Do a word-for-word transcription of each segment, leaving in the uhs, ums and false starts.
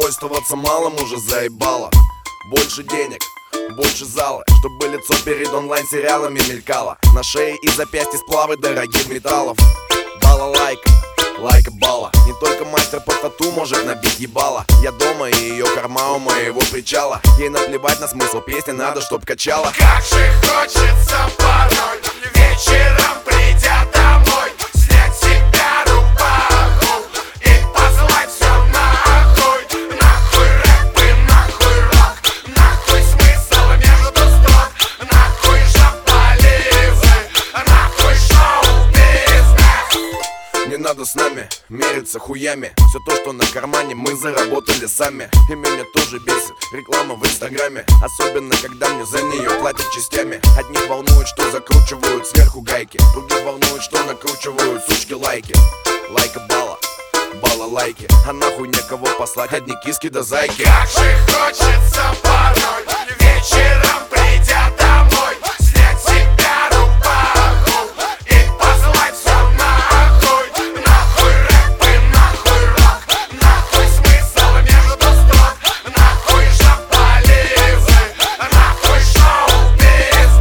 Довольствоваться малым уже заебало. Больше денег, больше зала, чтобы лицо перед онлайн-сериалами мелькало. На шее и запястье сплавы дорогих металлов. Балалайка, лайка бала. Не только мастер по тату может набить ебало. Я дома и ее корма у моего причала. Ей наплевать на смысл песни, надо чтоб качала. Как же хочется порой, вечером придя домой, снять с себя рубаху и послать все нахуй. Нахуй рэп и нахуй рок, нахуй смысл между строк, нахуй жопализы, нахуй шоу-бизнес. Не надо с нами мериться хуями. Все то, что на кармане, мы заработали сами. И меня тоже бесит реклама в инстаграме. Особенно, когда мне за нее платят частями. Одних волнует, что закручивают сверху гайки, других волнует, что накручивают сучки лайки. Лайка бала, бала лайки. А нахуй некого послать, одни киски да зайки. Как же хочется порой, вечером придя домой, снять с себя рубаху и послать все нахуй. Нахуй рэп и нахуй рок, нахуй смысл между строк, нахуй жопализы, нахуй шоу-бизнес.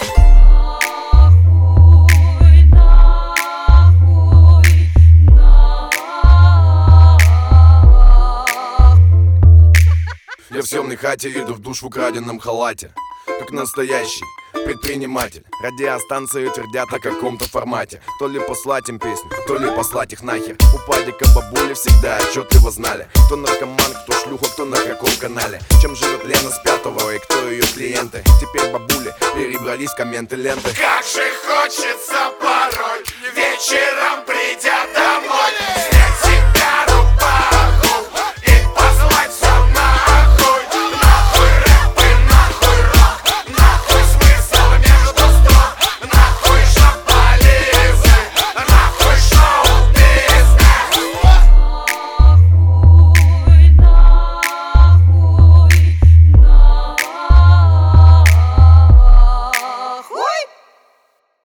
Я в съемной хате иду в душ в украденном халате, как настоящий предприниматель. Радиостанции твердят о каком-то формате. То ли послать им песню, то ли послать их нахер. У падика бабули всегда отчет его знали. Кто наркоман, кто шлюха, кто на каком канале. Чем живет Лена с пятого и кто ее клиенты. Теперь бабули перебрались в комменты ленты. Как же хочется порой,